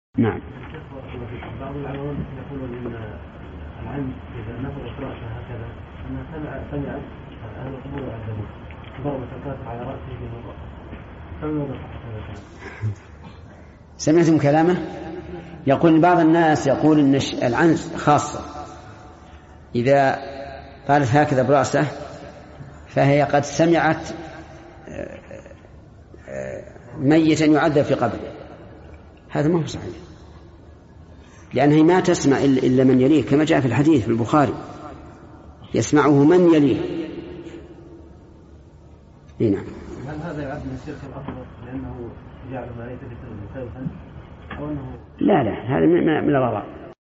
نعم. بعض العلماء يقولون ان العلم اذا نفذ راسه هكذا انه سمع اهل القبور يعذبون ضربة الكافر على راسه بمرة. سمعتم كلامه؟ يقول بعض الناس يقول ان العنز خاصة، اذا قالت هكذا براسه فهي قد سمعت ميتا يعذب في قبره. هذا ما هو صحيح، لأنها ما تسمع إلا من يليه، كما جاء في الحديث في البخاري يسمعه من يليه. نعم. هل هذا يعد من الشرك الأكبر لأنه جعل ما ليس بسبب خير أو أنه؟ لا هذا من الغلط.